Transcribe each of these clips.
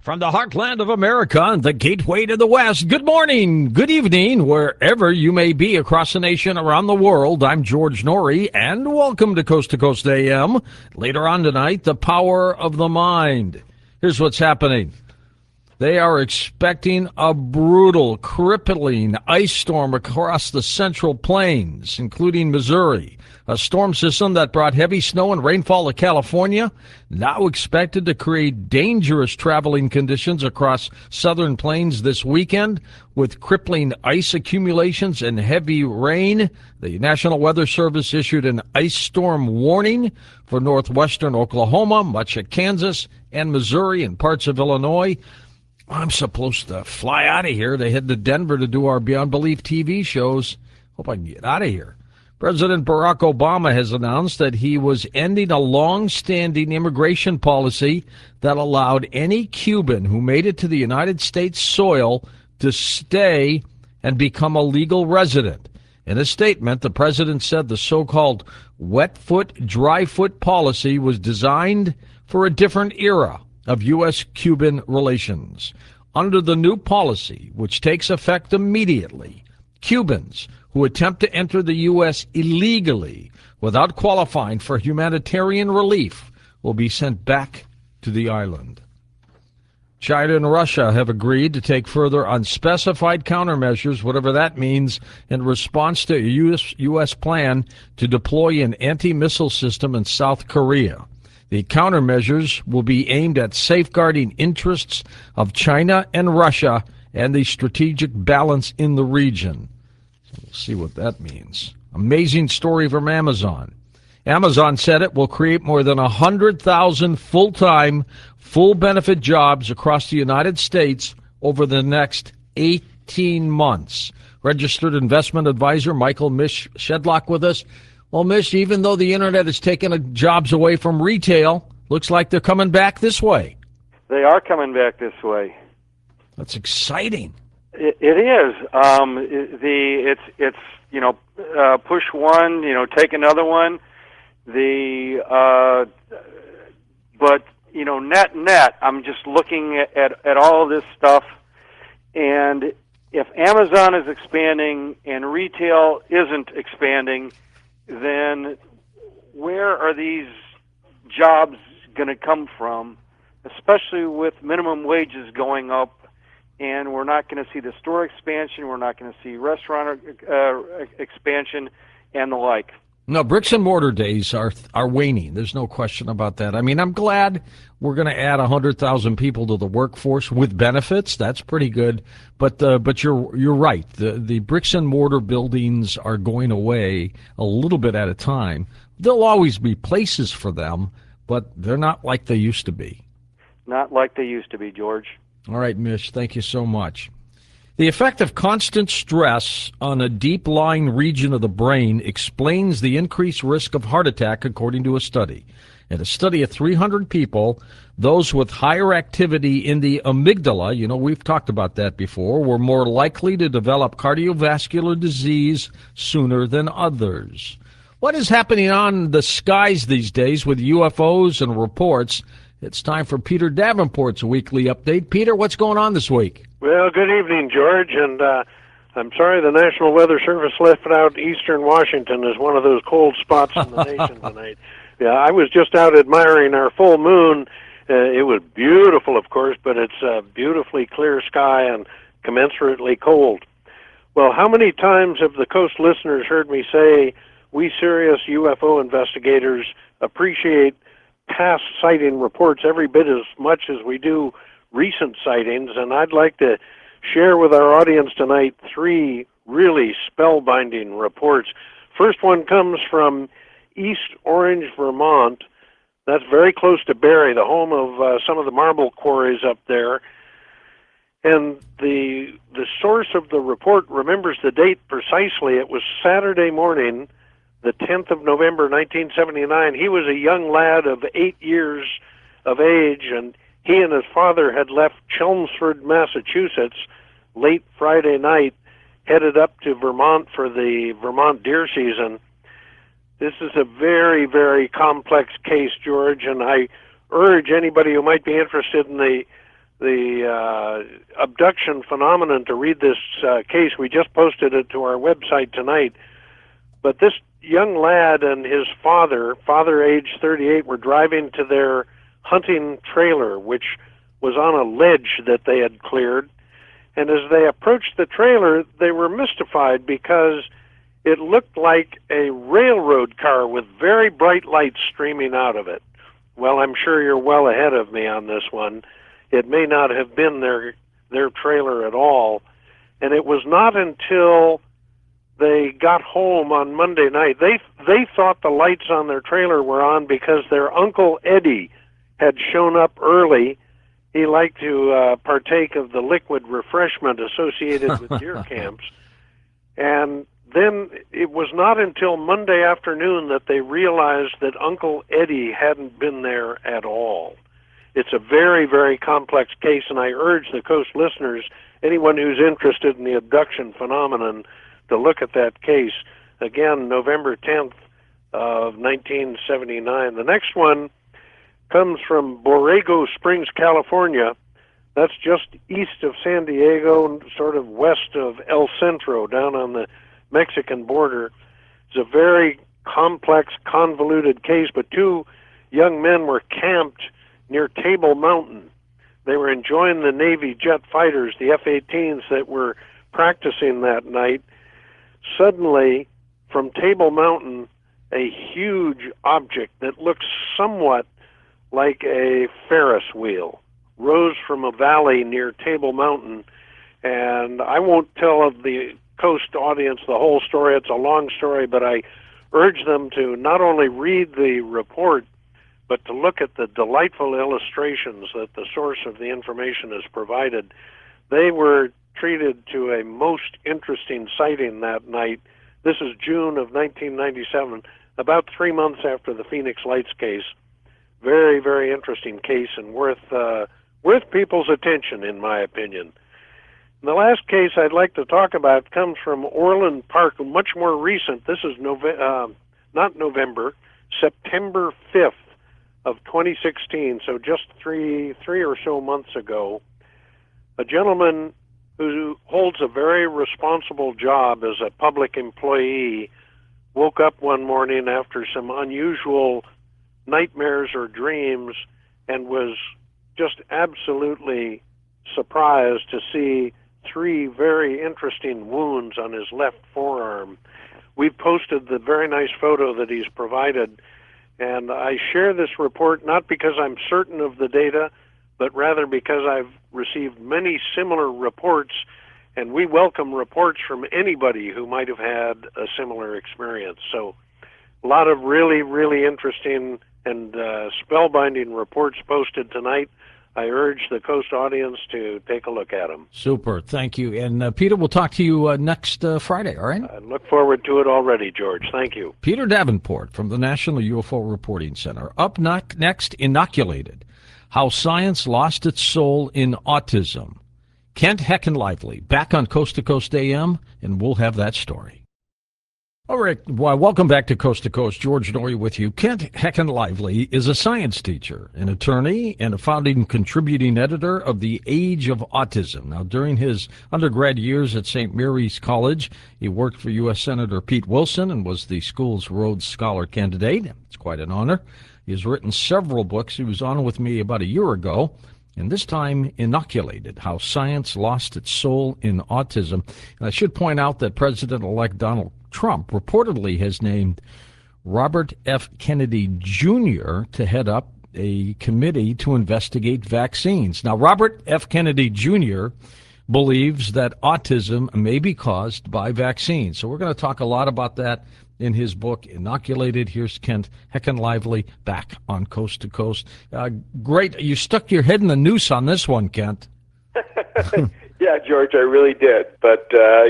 From the heartland of America and the gateway to the West, good morning, good evening, wherever you may be across the nation, around the world. I'm George Norrie, and welcome to Coast AM. Later on tonight, the power of the mind. Here's what's happening. They are expecting a brutal, crippling ice storm across the Central Plains, including Missouri. A storm system that brought heavy snow and rainfall to California, now expected to create dangerous traveling conditions across southern plains this weekend, with crippling ice accumulations and heavy rain. The National Weather Service issued an ice storm warning for northwestern Oklahoma, much of Kansas, and Missouri, and parts of Illinois. I'm supposed to fly out of here to head to Denver to do our Beyond Belief TV shows. Hope I can get out of here. President Barack Obama has announced that he was ending a long-standing immigration policy that allowed any Cuban who made it to the United States soil to stay and become a legal resident. In a statement, the president said the so-called wet foot, dry foot policy was designed for a different era of U.S.-Cuban relations. Under the new policy, which takes effect immediately, Cubans who attempt to enter the U.S. illegally without qualifying for humanitarian relief will be sent back to the island. China and Russia have agreed to take further unspecified countermeasures, whatever that means, in response to a U.S. plan to deploy an anti-missile system in South Korea. The countermeasures will be aimed at safeguarding interests of China and Russia and the strategic balance in the region. We'll see what that means. Amazing story from Amazon. Amazon said it will create more than 100,000 full-time, full-benefit jobs across the United States over the next 18 months. Registered investment advisor Michael Mish Shedlock with us. Well, Mish, even though the internet is taking jobs away from retail, looks like they're coming back this way. They are coming back this way. That's exciting. It is. It's push one, take another one. But net. I'm just looking at all of this stuff, and if Amazon is expanding and retail isn't expanding, then where are these jobs going to come from? Especially with minimum wages going up. And we're not going to see the store expansion. We're not going to see restaurant expansion and the like. No, bricks and mortar days are waning. There's no question about that. I mean, I'm glad we're going to add 100,000 people to the workforce with benefits. That's pretty good. But you're right. The bricks and mortar buildings are going away a little bit at a time. There'll always be places for them, but they're not like they used to be. Not like they used to be, George. All right, Mish, thank you so much. The effect of constant stress on a deep-lying region of the brain explains the increased risk of heart attack, according to a study. In a study of 300 people, those with higher activity in the amygdala, we've talked about that before, were more likely to develop cardiovascular disease sooner than others. What is happening on the skies these days with UFOs and reports? It's time for Peter Davenport's weekly update. Peter, what's going on this week? Well, good evening, George, and I'm sorry the National Weather Service left out eastern Washington as one of those cold spots in the nation tonight. Yeah, I was just out admiring our full moon. It was beautiful, of course, but it's a beautifully clear sky and commensurately cold. Well, how many times have the Coast listeners heard me say we serious UFO investigators appreciate past sighting reports every bit as much as we do recent sightings, and I'd like to share with our audience tonight 3 really spellbinding reports. First one comes from East Orange, Vermont. That's very close to Barrie, the home of some of the marble quarries up there. And the source of the report remembers the date precisely. It was Saturday morning, the 10th of November, 1979. He was a young lad of 8 years of age, and he and his father had left Chelmsford, Massachusetts, late Friday night, headed up to Vermont for the Vermont deer season. This is a very, very complex case, George, and I urge anybody who might be interested in the abduction phenomenon to read this case. We just posted it to our website tonight. But this young lad and his father, age 38, were driving to their hunting trailer, which was on a ledge that they had cleared. And as they approached the trailer, they were mystified because it looked like a railroad car with very bright lights streaming out of it. Well, I'm sure you're well ahead of me on this one. It may not have been their trailer at all. And it was not until they got home on Monday night, they thought the lights on their trailer were on because their Uncle Eddie had shown up early. He liked to partake of the liquid refreshment associated with deer camps. And then it was not until Monday afternoon that they realized that Uncle Eddie hadn't been there at all. It's a very, very complex case, and I urge the Coast listeners, anyone who's interested in the abduction phenomenon, to look at that case. Again, November 10th of 1979. The next one comes from Borrego Springs, California. That's just east of San Diego, sort of west of El Centro, down on the Mexican border. It's a very complex, convoluted case, but two young men were camped near Table Mountain. They were enjoying the Navy jet fighters, the F-18s, that were practicing that night. Suddenly, from Table Mountain, a huge object that looks somewhat like a Ferris wheel rose from a valley near Table Mountain. And I won't tell the Coast audience the whole story. It's a long story, but I urge them to not only read the report, but to look at the delightful illustrations that the source of the information has provided. They were treated to a most interesting sighting that night. This is June of 1997, about 3 months after the Phoenix Lights case. Very, very interesting case and worth people's attention, in my opinion. And the last case I'd like to talk about comes from Orland Park, much more recent. This is September 5th of 2016, so just three or so months ago. A gentleman who holds a very responsible job as a public employee woke up one morning after some unusual nightmares or dreams and was just absolutely surprised to see 3 very interesting wounds on his left forearm. We've posted the very nice photo that he's provided, and I share this report not because I'm certain of the data, but rather because I've received many similar reports, and we welcome reports from anybody who might have had a similar experience. So a lot of really, really interesting and spellbinding reports posted tonight. I urge the Coast audience to take a look at them. Super. Thank you. And Peter, we'll talk to you next Friday, all right? I look forward to it already, George. Thank you. Peter Davenport from the National UFO Reporting Center. Up next, Inoculated, How Science Lost Its Soul in Autism. Kent Heckenlively back on Coast to Coast AM, and we'll have that story. All right, well, welcome back to Coast. George Noory with you. Kent Heckenlively is a science teacher, an attorney, and a founding contributing editor of The Age of Autism. Now, during his undergrad years at St. Mary's College, he worked for U.S. Senator Pete Wilson and was the school's Rhodes Scholar candidate. It's quite an honor. He has written several books. He was on with me about a year ago, and this time Inoculated, How Science Lost Its Soul in Autism. And I should point out that President-elect Donald Trump reportedly has named Robert F. Kennedy Jr. to head up a committee to investigate vaccines. Now, Robert F. Kennedy Jr. believes that autism may be caused by vaccines. So we're going to talk a lot about that in his book, Inoculated. Here's Kent Heckenlively back on Coast to Coast. Great. You stuck your head in the noose on this one, Kent. Yeah, George, I really did. But,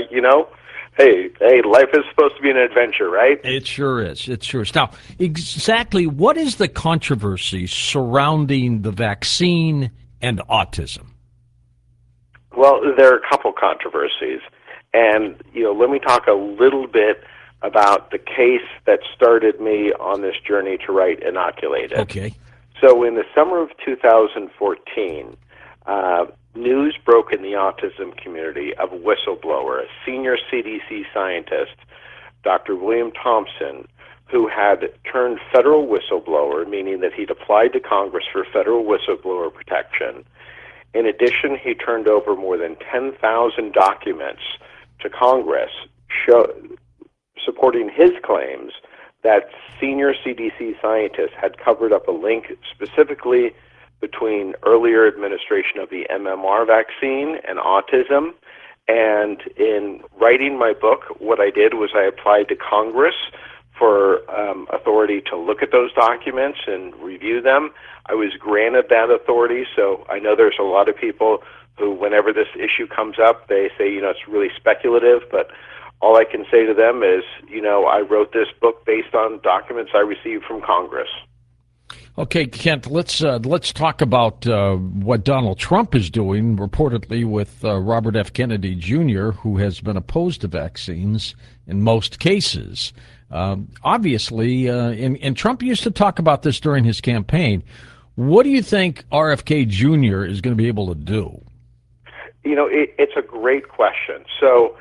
Hey, life is supposed to be an adventure, right? It sure is. It sure is. Now, exactly what is the controversy surrounding the vaccine and autism? Well, there are a couple controversies. And, let me talk a little bit about the case that started me on this journey to write Inoculated. Okay. So in the summer of 2014, news broke in the autism community of a whistleblower, a senior CDC scientist, Dr. William Thompson, who had turned federal whistleblower, meaning that he'd applied to Congress for federal whistleblower protection. In addition, he turned over more than 10,000 documents to Congress supporting his claims that senior CDC scientists had covered up a link specifically between earlier administration of the MMR vaccine and autism. And in writing my book, what I did was I applied to Congress for authority to look at those documents and review them. I was granted that authority, so I know there's a lot of people who, whenever this issue comes up, they say, it's really speculative, but all I can say to them is, I wrote this book based on documents I received from Congress. Okay, Kent, let's talk about what Donald Trump is doing, reportedly with Robert F. Kennedy Jr., who has been opposed to vaccines in most cases. Obviously, and Trump used to talk about this during his campaign. What do you think RFK Jr. is going to be able to do? It's a great question. So,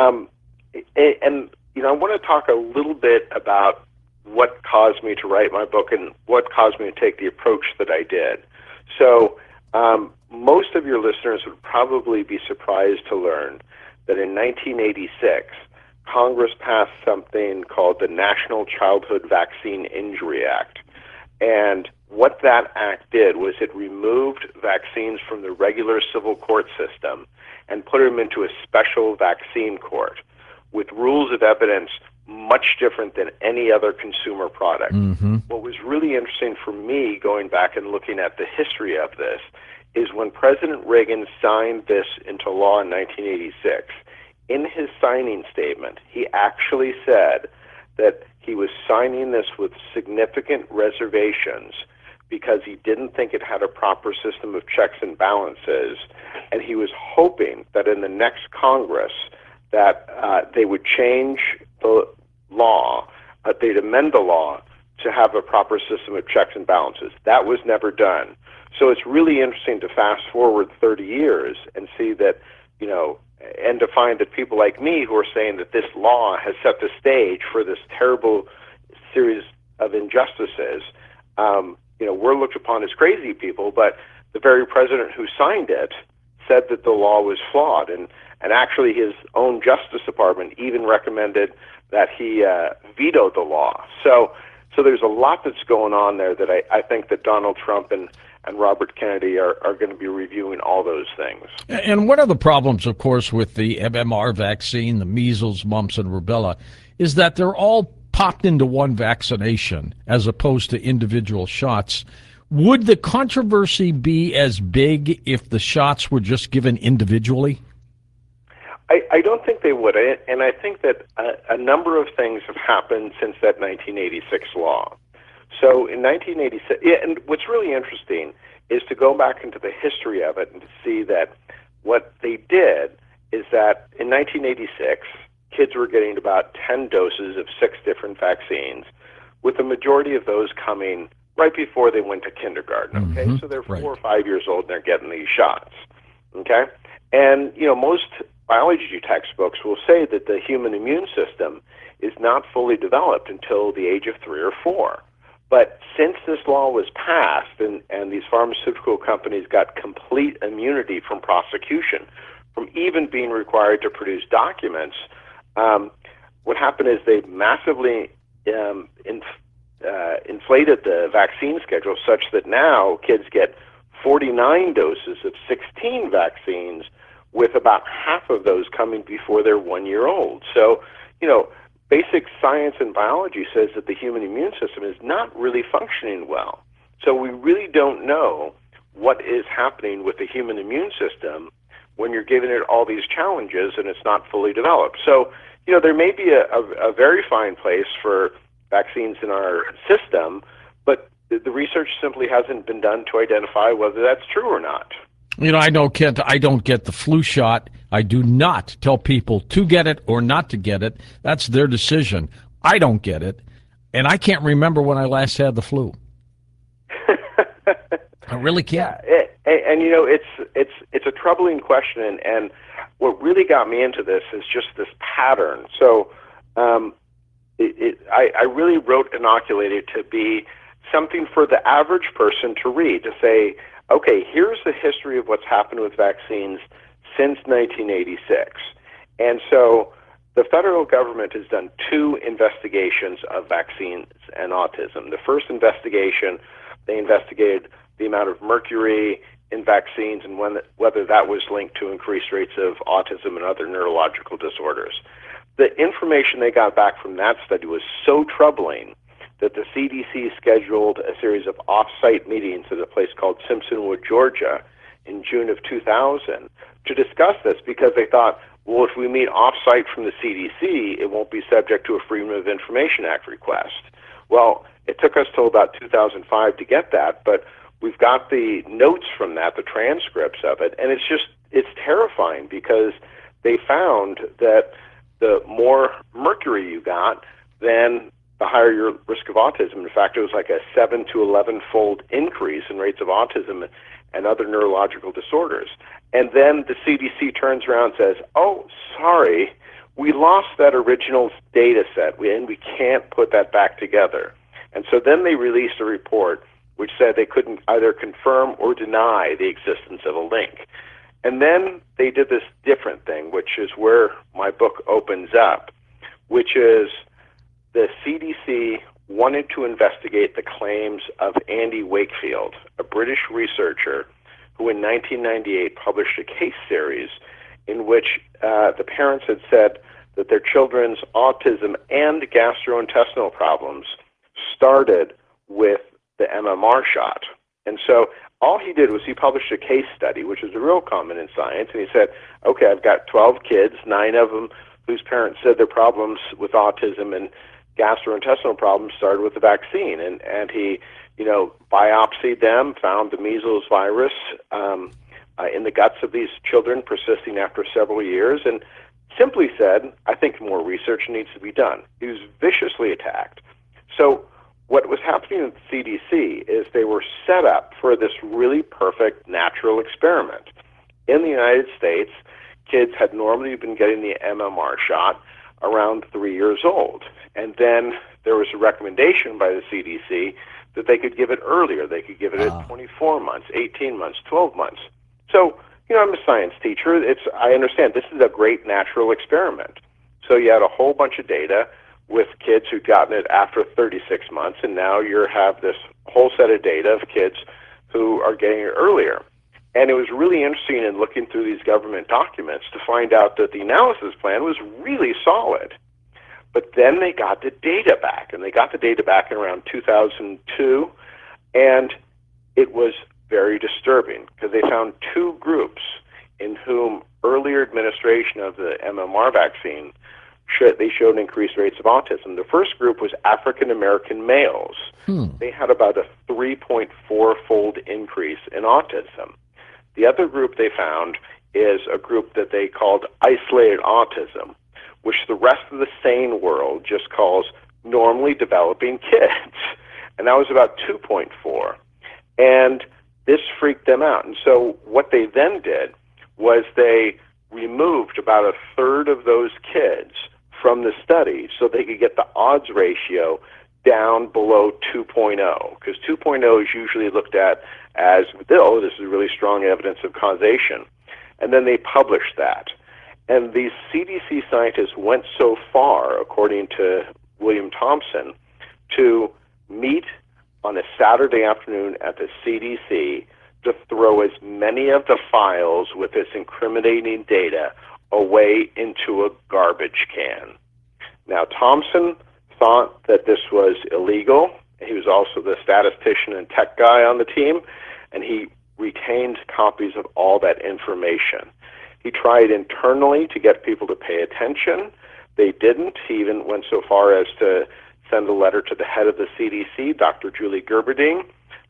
I want to talk a little bit about what caused me to write my book and what caused me to take the approach that I did. So, most of your listeners would probably be surprised to learn that in 1986, Congress passed something called the National Childhood Vaccine Injury Act. And what that act did was it removed vaccines from the regular civil court system and put them into a special vaccine court with rules of evidence much different than any other consumer product. Mm-hmm. What was really interesting for me, going back and looking at the history of this, is when President Reagan signed this into law in 1986, in his signing statement, he actually said that he was signing this with significant reservations because he didn't think it had a proper system of checks and balances, and he was hoping that in the next Congress that they would change the law, they'd amend the law to have a proper system of checks and balances. That was never done. So it's really interesting to fast forward 30 years and see that, and to find that people like me who are saying that this law has set the stage for this terrible series of injustices, we're looked upon as crazy people, but the very president who signed it said that the law was flawed, and actually his own Justice Department even recommended that he veto the law. So there's a lot that's going on there that I think that Donald Trump and Robert Kennedy are going to be reviewing all those things. And one of the problems, of course, with the MMR vaccine, the measles, mumps, and rubella, is that they're all popped into one vaccination as opposed to individual shots. Would the controversy be as big if the shots were just given individually? I don't think they would, and I think that a number of things have happened since that 1986 law. So in 1986, and what's really interesting is to go back into the history of it and to see that what they did is that in 1986, kids were getting about 10 doses of 6 different vaccines, with the majority of those coming right before they went to kindergarten, okay? Mm-hmm. So they're 4 Right. or 5 years old and they're getting these shots, okay? And, most biology textbooks will say that the human immune system is not fully developed until the age of 3 or 4. But since this law was passed and these pharmaceutical companies got complete immunity from prosecution, from even being required to produce documents, what happened is they massively inflated the vaccine schedule such that now kids get 49 doses of 16 vaccines, with about half of those coming before they're 1 year old. So, basic science and biology says that the human immune system is not really functioning well. So we really don't know what is happening with the human immune system when you're giving it all these challenges and it's not fully developed. So, there may be a very fine place for vaccines in our system, but the research simply hasn't been done to identify whether that's true or not. I know, Kent, I don't get the flu shot. I do not tell people to get it or not to get it. That's their decision. I don't get it, and I can't remember when I last had the flu. I really can't. Yeah, And you know, it's a troubling question, and what really got me into this is just this pattern. So I really wrote Inoculated to be something for the average person to read, to say, okay, here's the history of what's happened with vaccines since 1986. And so the federal government has done 2 investigations of vaccines and autism. The first investigation, they investigated the amount of mercury in vaccines and whether that was linked to increased rates of autism and other neurological disorders. The information they got back from that study was so troubling that the CDC scheduled a series of off-site meetings at a place called Simpsonwood, Georgia, in June of 2000 to discuss this, because they thought, well, if we meet off-site from the CDC, it won't be subject to a Freedom of Information Act request. Well, it took us till about 2005 to get that, but we've got the notes from that, the transcripts of it, and it's terrifying, because they found that the more mercury you got, then the higher your risk of autism. In fact, it was like a 7 to 11-fold increase in rates of autism and other neurological disorders. And then the CDC turns around and says, oh, sorry, we lost that original data set, and we can't put that back together. And so then they released a report which said they couldn't either confirm or deny the existence of a link. And then they did this different thing, which is where my book opens up, which is the CDC wanted to investigate the claims of Andy Wakefield, a British researcher who in 1998 published a case series in which the parents had said that their children's autism and gastrointestinal problems started with the MMR shot. And so all he did was he published a case study, which is real common in science, and he said, okay, I've got 12 kids, 9 of them whose parents said their problems with autism and gastrointestinal problems started with the vaccine. And he, biopsied them, found the measles virus in the guts of these children persisting after several years, and simply said, I think more research needs to be done. He was viciously attacked. So what was happening at the CDC is they were set up for this really perfect natural experiment. In the United States, kids had normally been getting the MMR shot around 3 years old. And then there was a recommendation by the CDC that they could give it earlier. They could give it at 24 months, 18 months, 12 months. So, I'm a science teacher. I understand this is a great natural experiment. So you had a whole bunch of data with kids who'd gotten it after 36 months, and now you have this whole set of data of kids who are getting it earlier. And it was really interesting in looking through these government documents to find out that the analysis plan was really solid. But then they got the data back, and they got the data back in around 2002, and it was very disturbing because they found 2 groups in whom earlier administration of the MMR vaccine they showed increased rates of autism. The first group was African American males. They had about a 3.4-fold increase in autism. The other group they found is a group that they called isolated autism, which the rest of the sane world just calls normally developing kids. And that was about 2.4. And this freaked them out. And so what they then did was they removed about a third of those kids from the study so they could get the odds ratio down below 2.0, because 2.0 is usually looked at as, oh, this is really strong evidence of causation. And then they published that. And these CDC scientists went so far, according to William Thompson, to meet on a Saturday afternoon at the CDC to throw as many of the files with this incriminating data away into a garbage can. Now, Thompson thought that this was illegal. He was also the statistician and tech guy on the team, and he retained copies of all that information. He tried internally to get people to pay attention. They didn't. He even went so far as to send a letter to the head of the CDC, Dr. Julie Gerberding.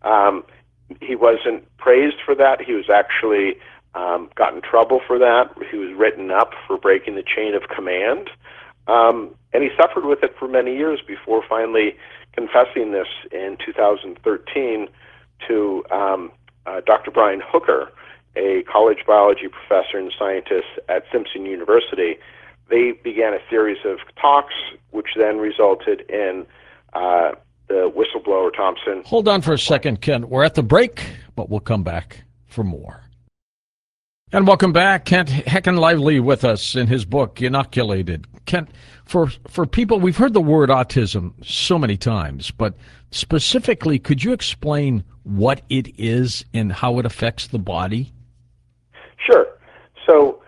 He wasn't praised for that. He was actually got in trouble for that. He was written up for breaking the chain of command. And he suffered with it for many years before finally confessing this in 2013 to Dr. Brian Hooker, a college biology professor and scientist at Simpson University, they began a series of talks, which then resulted in the whistleblower Thompson. Hold on for a second, Kent. We're at the break, but we'll come back for more. And welcome back. Kent Heckenlively with us in his book, Inoculated. Kent, for people, we've heard the word autism so many times, but specifically, could you explain what it is and how it affects the body? Sure. So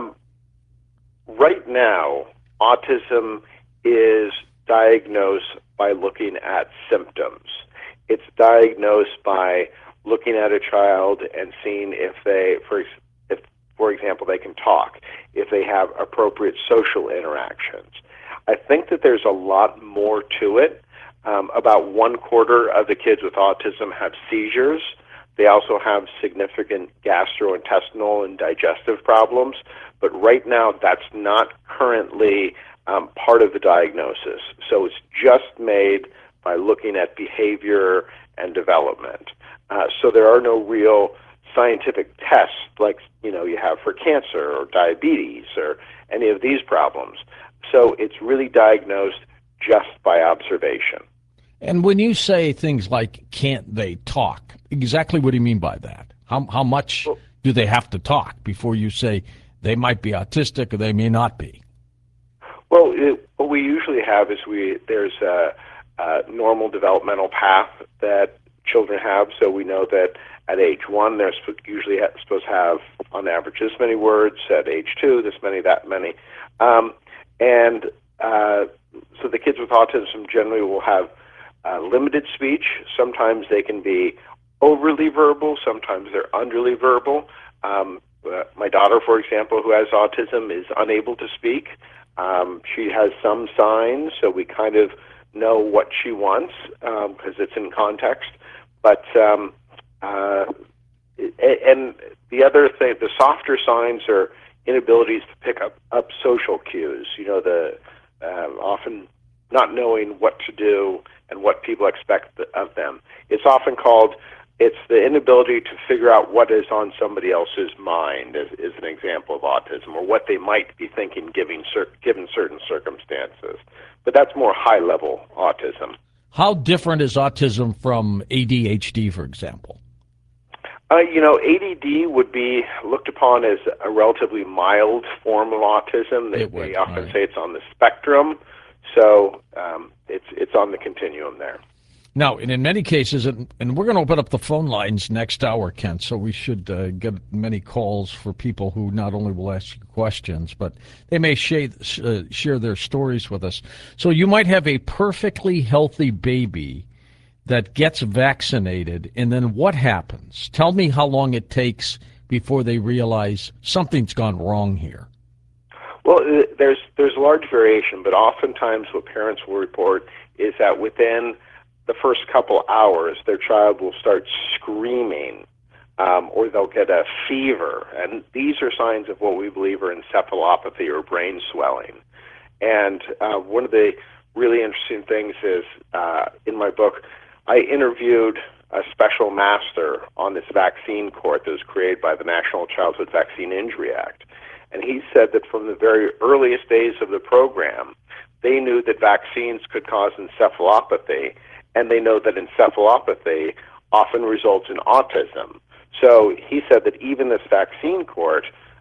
right now, autism is diagnosed by looking at symptoms. It's diagnosed by looking at a child and seeing if they, for example, they can talk, if they have appropriate social interactions. I think that there's a lot more to it. About 1/4 of the kids with autism have seizures. They also have significant gastrointestinal and digestive problems. But right now, that's not currently part of the diagnosis. So it's just made by looking at behavior and development. So there are no real scientific tests like you have for cancer or diabetes or any of these problems. So it's really diagnosed just by observation. And when you say things like, can't they talk, exactly what do you mean by that? How much do they have to talk before you say they might be autistic or they may not be? Well, what we usually have is there's a normal developmental path that children have. So we know that at age 1, they're usually supposed to have, on average, this many words. At age 2, this many, that many. So the kids with autism generally will have limited speech. Sometimes they can be overly verbal. Sometimes they're underly verbal. My daughter, for example, who has autism, is unable to speak. She has some signs, so we kind of know what she wants because it's in context. But and the other thing, the softer signs are inabilities to pick up social cues. Often not knowing what to do and what people expect of them. It's often called, it's the inability to figure out what is on somebody else's mind is an example of autism, or what they might be thinking given certain circumstances. But that's more high-level autism. How different is autism from ADHD, for example? ADD would be looked upon as a relatively mild form of autism. They often say it's on the spectrum, so it's on the continuum there. Now, and in many cases, and we're going to open up the phone lines next hour, Kent, so we should get many calls for people who not only will ask you questions, but they may share their stories with us. So you might have a perfectly healthy baby that gets vaccinated, and then what happens? Tell me how long it takes before they realize something's gone wrong here. Well, there's large variation, but oftentimes what parents will report is that within the first couple hours, their child will start screaming, or they'll get a fever. And these are signs of what we believe are encephalopathy or brain swelling. And one of the really interesting things is, in my book, I interviewed a special master on this vaccine court that was created by the National Childhood Vaccine Injury Act. And he said that from the very earliest days of the program, they knew that vaccines could cause encephalopathy, and they know that encephalopathy often results in autism. So he said that even this vaccine court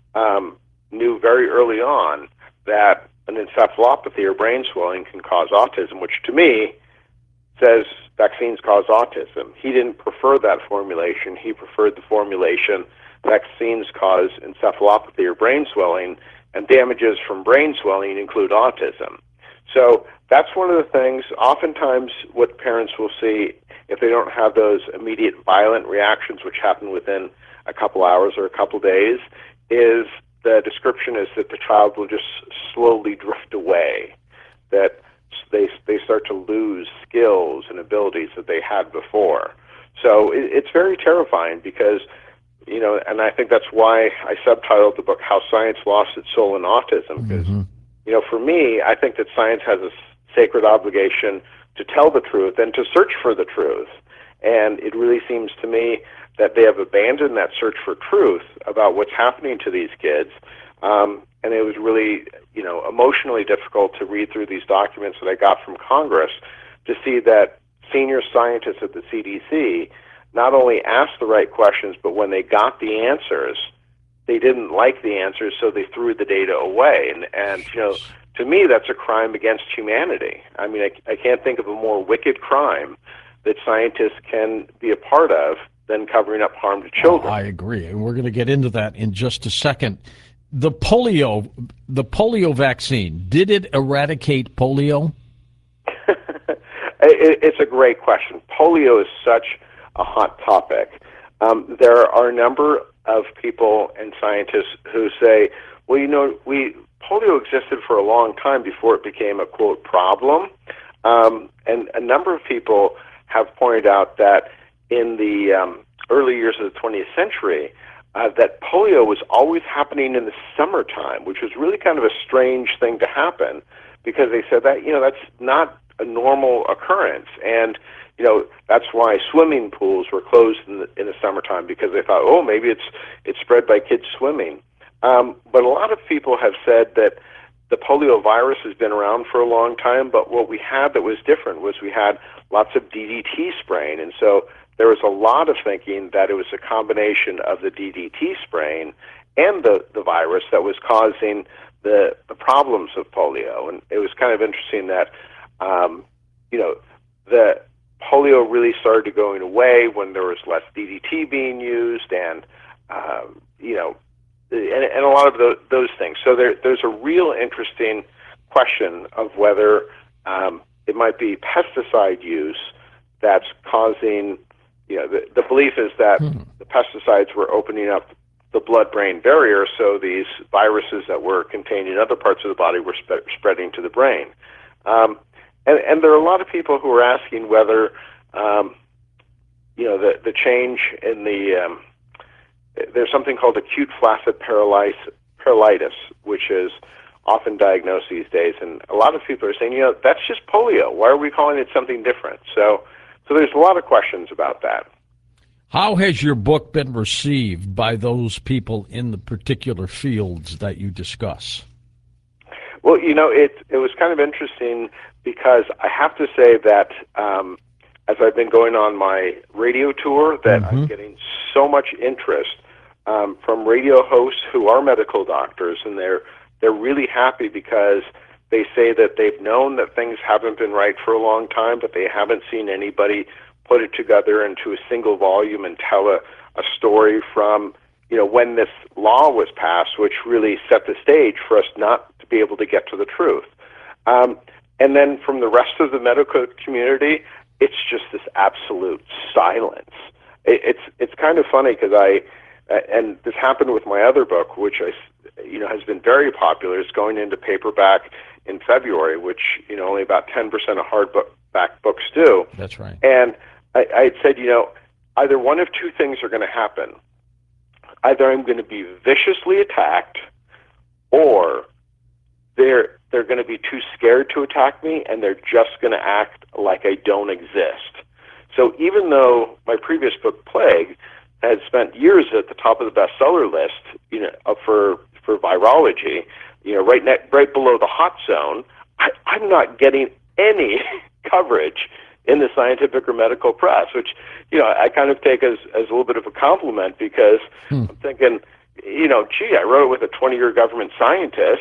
knew very early on that an encephalopathy or brain swelling can cause autism, which to me says vaccines cause autism. He didn't prefer that formulation. He preferred the formulation vaccines cause encephalopathy or brain swelling, and damages from brain swelling include autism. So that's one of the things, oftentimes what parents will see if they don't have those immediate violent reactions which happen within a couple hours or a couple days, is the description is that the child will just slowly drift away, that they start to lose skills and abilities that they had before. So it's very terrifying because, and I think that's why I subtitled the book, How Science Lost Its Soul in Autism, because, for me, I think that science has a sacred obligation to tell the truth and to search for the truth. And it really seems to me that they have abandoned that search for truth about what's happening to these kids. And it was really, emotionally difficult to read through these documents that I got from Congress to see that senior scientists at the CDC not only asked the right questions, but when they got the answers, they didn't like the answers, so they threw the data away. And to me, that's a crime against humanity. I mean, I can't think of a more wicked crime that scientists can be a part of than covering up harm to children. I agree, and we're going to get into that in just a second. The polio vaccine, did it eradicate polio? It's a great question. Polio is such a hot topic. There are a number of people and scientists who say, well, polio existed for a long time before it became a, quote, problem. And a number of people have pointed out that in the early years of the 20th century, that polio was always happening in the summertime, which was really kind of a strange thing to happen, because they said that, that's not a normal occurrence. And, that's why swimming pools were closed in the summertime, because they thought, oh, maybe it's spread by kids swimming. But a lot of people have said that the polio virus has been around for a long time, but what we had that was different was we had lots of DDT spraying. And so there was a lot of thinking that it was a combination of the DDT spraying and the virus that was causing the problems of polio. And it was kind of interesting that, the polio really started going away when there was less DDT being used, and and a lot of those things. So there's a real interesting question of whether it might be pesticide use that's causing. The belief is that the pesticides were opening up the blood-brain barrier, so these viruses that were contained in other parts of the body were spreading to the brain. And there are a lot of people who are asking whether, the change in the, there's something called acute flaccid paralytis, which is often diagnosed these days. And a lot of people are saying, that's just polio. Why are we calling it something different? So there's a lot of questions about that. How has your book been received by those people in the particular fields that you discuss? Well, it was kind of interesting because I have to say that as I've been going on my radio tour, that I'm getting so much interest from radio hosts who are medical doctors, and they're really happy because they say that they've known that things haven't been right for a long time, but they haven't seen anybody put it together into a single volume and tell a story from, when this law was passed, which really set the stage for us not to be able to get to the truth. And then from the rest of the medical community, it's just this absolute silence. It's kind of funny because and this happened with my other book, which has been very popular. It's going into paperback in February, which only about 10% of hardback books do. That's right. And I said, either one of two things are going to happen. Either I'm going to be viciously attacked, or they're going to be too scared to attack me, and they're just going to act like I don't exist. So even though my previous book, Plague, had spent years at the top of the bestseller list, for virology, right below the hot zone, I'm not getting any coverage in the scientific or medical press, which, I kind of take as a little bit of a compliment, because I'm thinking, I wrote it with a 20-year government scientist.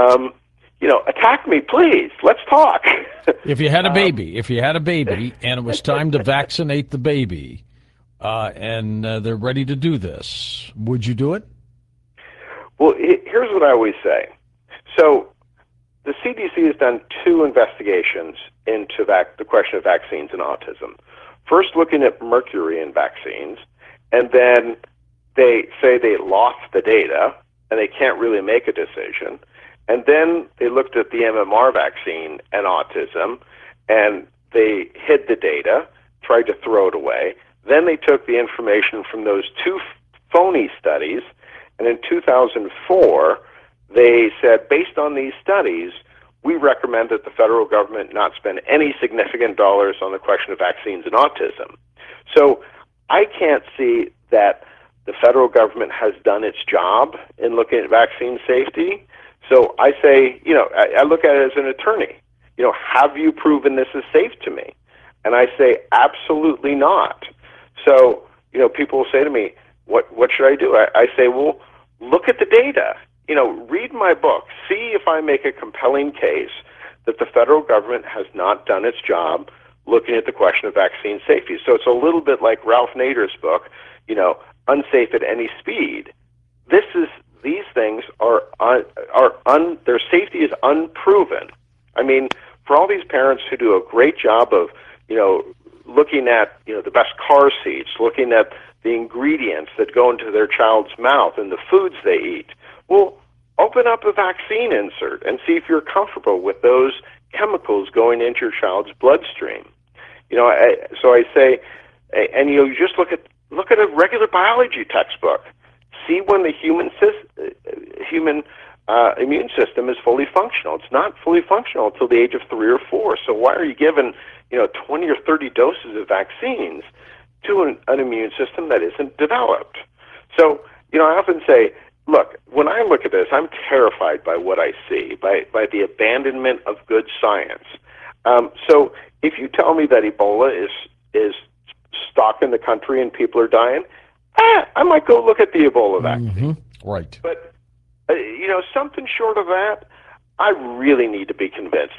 Attack me, please. Let's talk. If you had a baby, and it was time to vaccinate the baby, and they're ready to do this, would you do it? Well, here's what I always say. So the CDC has done two investigations into the question of vaccines and autism. First, looking at mercury in vaccines, and then they say they lost the data and they can't really make a decision. And then they looked at the MMR vaccine and autism, and they hid the data, tried to throw it away. Then they took the information from those two phony studies, and in 2004, they said, based on these studies, we recommend that the federal government not spend any significant dollars on the question of vaccines and autism. So I can't see that the federal government has done its job in looking at vaccine safety. So I say, I look at it as an attorney. Have you proven this is safe to me? And I say, absolutely not. So, people will say to me, what should I do? I say, well, look at the data. Read my book. See if I make a compelling case that the federal government has not done its job looking at the question of vaccine safety. So it's a little bit like Ralph Nader's book, Unsafe at Any Speed. These things their safety is unproven. I mean, for all these parents who do a great job of, looking at, the best car seats, looking at the ingredients that go into their child's mouth and the foods they eat, well, open up a vaccine insert and see if you're comfortable with those chemicals going into your child's bloodstream. So I say, and you just look at a regular biology textbook. See when the human immune system is fully functional. It's not fully functional until the age of 3 or 4. So why are you given 20 or 30 doses of vaccines to an immune system that isn't developed? So I often say, look, when I look at this, I'm terrified by what I see, by the abandonment of good science. So if you tell me that Ebola is stalking the country and people are dying, I might go look at the Ebola vaccine. Mm-hmm. Right. But, something short of that, I really need to be convinced.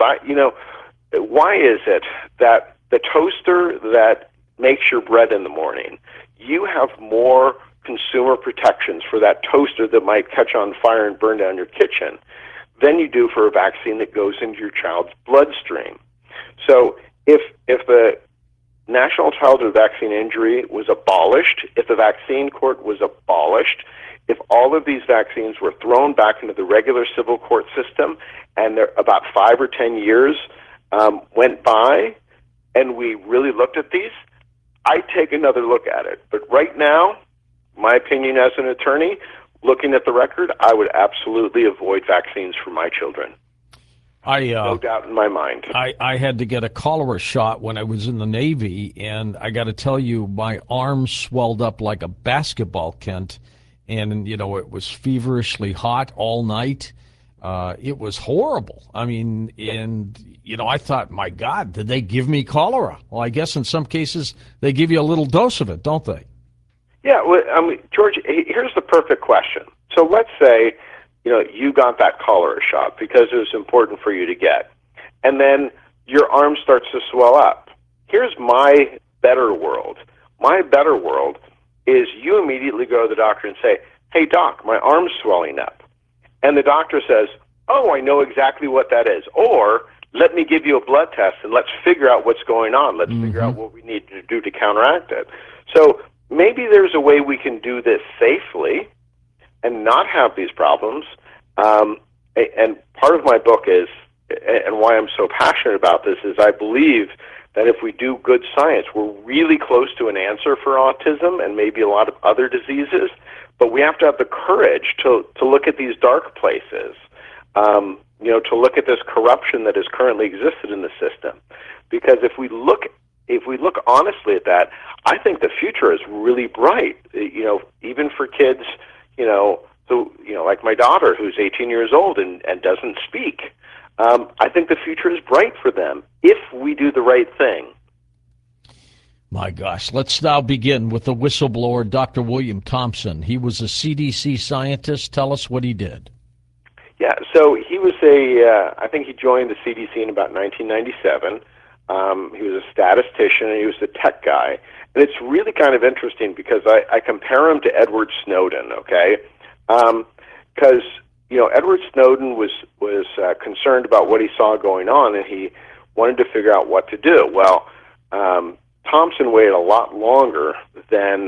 Why is it that the toaster that makes your bread in the morning, you have more consumer protections for that toaster that might catch on fire and burn down your kitchen than you do for a vaccine that goes into your child's bloodstream? So if the National Childhood Vaccine Injury was abolished, if the vaccine court was abolished, if all of these vaccines were thrown back into the regular civil court system, and about 5 or 10 years went by, and we really looked at these, I'd take another look at it. But right now, my opinion as an attorney, looking at the record, I would absolutely avoid vaccines for my children. No doubt in my mind. I had to get a cholera shot when I was in the Navy, and I got to tell you, my arm swelled up like a basketball, Kent, and, it was feverishly hot all night. It was horrible. I mean, and, I thought, my God, did they give me cholera? Well, I guess in some cases they give you a little dose of it, don't they? Yeah, well, George, here's the perfect question. So let's say, you got that cholera shot because it was important for you to get, and then your arm starts to swell up. Here's my better world. My better world is you immediately go to the doctor and say, hey, doc, my arm's swelling up. And the doctor says, oh, I know exactly what that is. Or let me give you a blood test and let's figure out what's going on. Let's figure out what we need to do to counteract it. So maybe there's a way we can do this safely and not have these problems. And part of my book is, and why I'm so passionate about this, is I believe that if we do good science, we're really close to an answer for autism and maybe a lot of other diseases, but we have to have the courage to look at these dark places, to look at this corruption that has currently existed in the system. Because if we look honestly at that, I think the future is really bright, even for kids, like my daughter who's 18 years old and doesn't speak. I think the future is bright for them if we do the right thing. My gosh, let's now begin with the whistleblower, Dr. William Thompson. He was a CDC scientist. Tell us what he did. Yeah, so he was I think he joined the CDC in about 1997. He was a statistician, and he was a tech guy. And it's really kind of interesting because I compare him to Edward Snowden, okay? Because Edward Snowden was concerned about what he saw going on, and he wanted to figure out what to do. Well, Thompson waited a lot longer than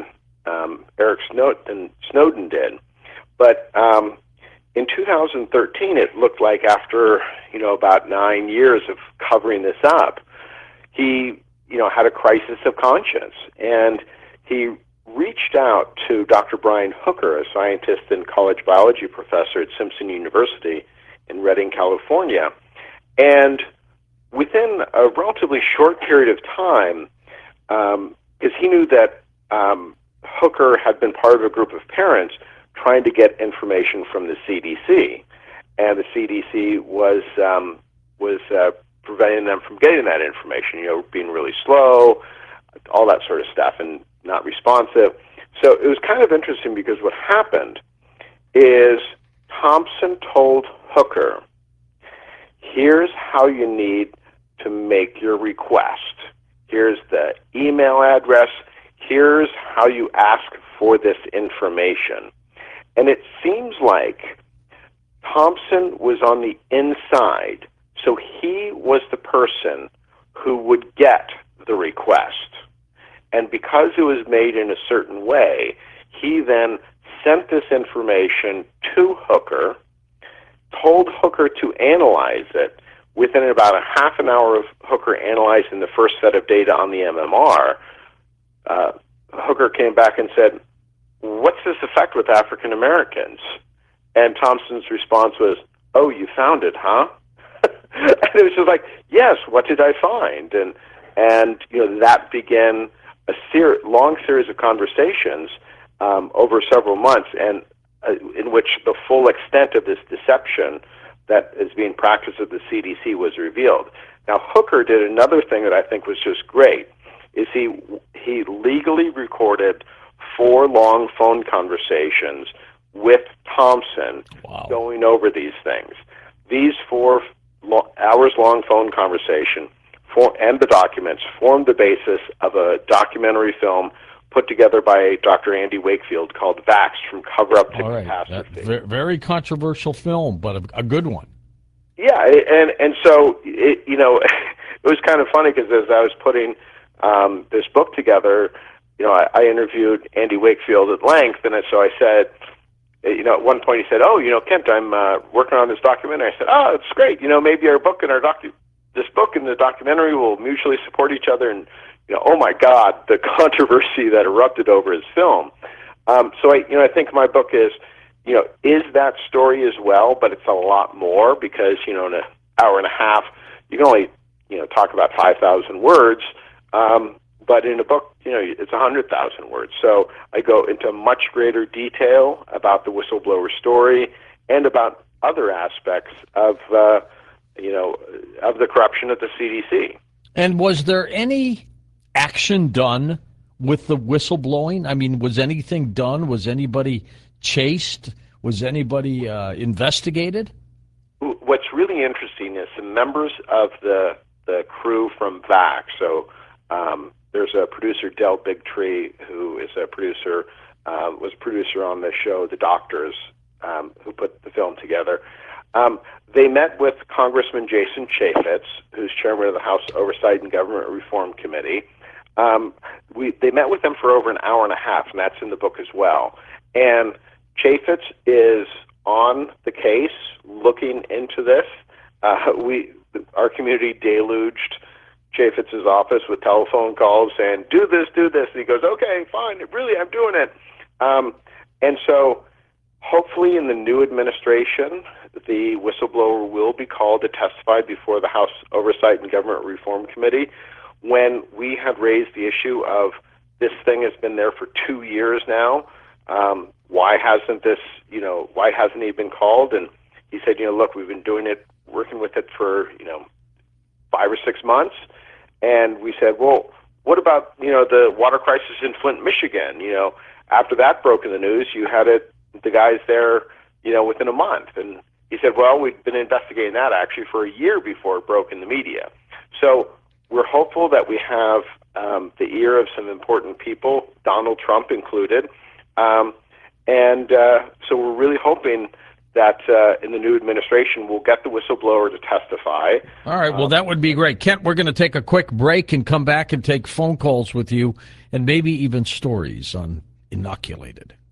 Snowden did. But in 2013, it looked like after about 9 years of covering this up, he had a crisis of conscience, and he reached out to Dr. Brian Hooker, a scientist and college biology professor at Simpson University in Redding, California. And within a relatively short period of time, because he knew that Hooker had been part of a group of parents trying to get information from the CDC, and the CDC was preventing them from getting that information. Being really slow, all that sort of stuff, and not responsive. So it was kind of interesting because what happened is Thompson told Hooker, "Here's how you need to make your request. Here's the email address. Here's how you ask for this information." And it seems like Thompson was on the inside, so he was the person who would get the request. And because it was made in a certain way, he then sent this information to Hooker, told Hooker to analyze it. Within about a half an hour of Hooker analyzing the first set of data on the MMR, Hooker came back and said, "What's this effect with African Americans?" And Thompson's response was, "Oh, you found it, huh?" And it was just like, "Yes, what did I find?" And that began a long series of conversations over several months, and in which the full extent of this deception that is being practiced at the CDC was revealed. Now, Hooker did another thing that I think was just great, is he legally recorded 4 long phone conversations with Thompson. Wow. Going over these things. These 4 hours-long phone conversation and the documents formed the basis of a documentary film put together by Dr. Andy Wakefield called Vaxxed: From Cover-Up to Catastrophe. Very controversial film, but a good one. Yeah, and so it was kind of funny because as I was putting this book together, I interviewed Andy Wakefield at length, and so I said, at one point he said, "Oh, Kent, I'm working on this documentary." I said, "Oh, it's great. Maybe our book and this book and the documentary will mutually support each other." And oh my God, the controversy that erupted over his film. So I think my book is that story as well, but it's a lot more because in an hour and a half you can only talk about 5,000 words. But in a book, it's 100,000 words. So I go into much greater detail about the whistleblower story and about other aspects of the corruption at the CDC. And was there any action done with the whistleblowing? I mean, was anything done? Was anybody chased? Was anybody investigated? What's really interesting is the members of the crew from Vaxxed. So there's a producer, Del Bigtree, who is a producer, was a producer on the show The Doctors, who put the film together. They met with Congressman Jason Chaffetz, who's chairman of the House Oversight and Government Reform Committee. They met with him for over an hour and a half, and that's in the book as well. And Chaffetz is on the case, looking into this. Our community deluged Chaffetz's office with telephone calls saying, do this. And he goes, "Okay, fine, really, I'm doing it." And so hopefully in the new administration, the whistleblower will be called to testify before the House Oversight and Government Reform Committee. When we had raised the issue of this thing has been there for 2 years now, why hasn't he been called? And he said, look, we've been working with it for, 5 or 6 months. And we said, well, what about, the water crisis in Flint, Michigan? After that broke in the news, you had the guys there, within a month. And he said, well, we've been investigating that actually for a year before it broke in the media. So we're hopeful that we have the ear of some important people, Donald Trump included. So we're really hoping that in the new administration we'll get the whistleblower to testify. All right, well, that would be great. Kent, we're going to take a quick break and come back and take phone calls with you and maybe even stories on Inoculated.